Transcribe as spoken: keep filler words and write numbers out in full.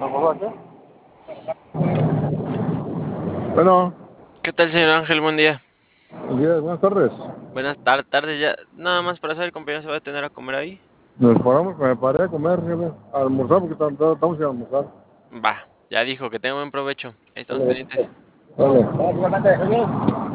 Bueno, ¿Qué tal, señor Ángel? Buen día. buenos días, buenas tardes. Buenas tar- tardes ya. Nada más para saber, compañero, ¿se va a tener a comer ahí? Nos paramos, me paré a comer, jefe, a almorzar porque tam- tam- estamos sin almorzar. Va, ya dijo que tenga buen provecho. Ahí estamos Vale, pendientes. vale.